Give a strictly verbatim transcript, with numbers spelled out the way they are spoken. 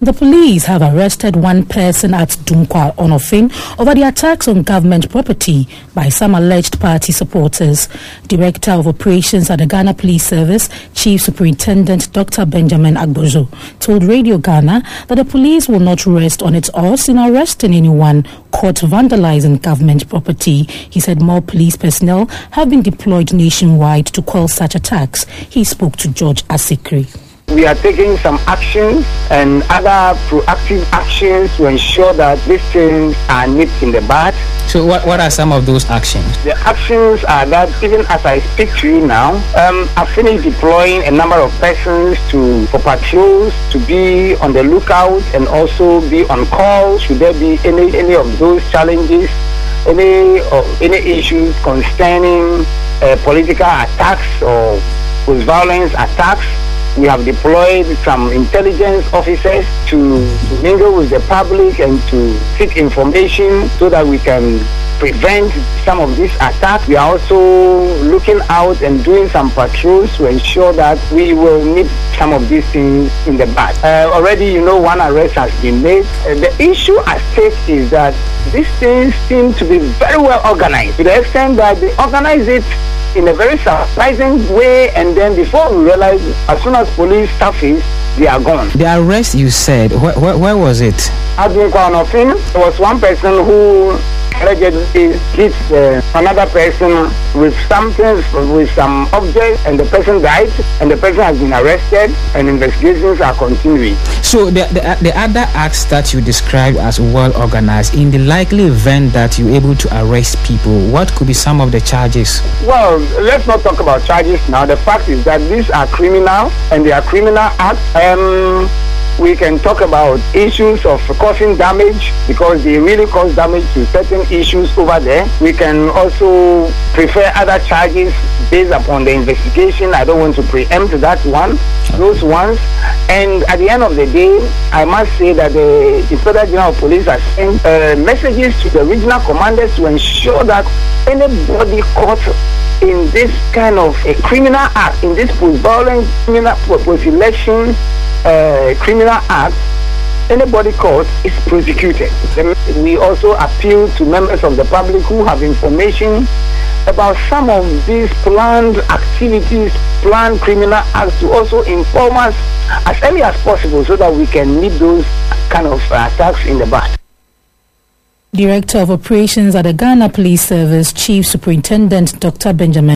The police have arrested one person at Dunkwa, Onofin, over the attacks on government property by some alleged party supporters. Director of Operations at the Ghana Police Service, Chief Superintendent Doctor Benjamin Agbojo, told Radio Ghana that the police will not rest on its oars in arresting anyone caught vandalizing government property. He said more police personnel have been deployed nationwide to quell such attacks. He spoke to George Asikri. We are taking some actions and other proactive actions to ensure that these things are nipped in the bud. So what, what are some of those actions? The actions are that even as I speak to you now, um, I've finished deploying a number of persons to for patrols to be on the lookout and also be on call should there be any, any of those challenges, any, or any issues concerning uh, political attacks or police violence attacks. We have deployed some intelligence officers to, to mingle with the public and to seek information so that we can prevent some of these attacks. We are also looking out and doing some patrols to ensure that we will nip some of these things in the bud. Uh, already, you know, one arrest has been made. Uh, the issue at stake is that these things seem to be very well organized to the extent that they organize it in a very surprising way, and then before we realize, as soon as police surface, they are gone. The arrest you said, wh wh where was it? At Dunkwa, Onofin, there was one person who allegedly hit uh, another person with something, with some object, and the person died, and the person has been arrested, and investigations are continuing. So the, the, the other acts that you described as well organized, in the likely event that you're able to arrest people, what could be some of the charges? Well, let's not talk about charges now. The fact is that these are criminal, and they are criminal acts. Um, we can talk about issues of causing damage because they really cause damage to certain issues over there. We can also prefer other charges based upon the investigation. I don't want to preempt that one, those ones. And at the end of the day, I must say that the Inspector General of Police has sent uh, messages to the regional commanders to ensure that anybody caught in this kind of a criminal act, in this post-violent criminal post-election uh, criminal act, anybody caught is prosecuted. We also appeal to members of the public who have information about some of these planned activities, planned criminal acts, to also inform us as early as possible so that we can meet those kind of attacks in the bud. Director of Operations at the Ghana Police Service, Chief Superintendent Doctor Benjamin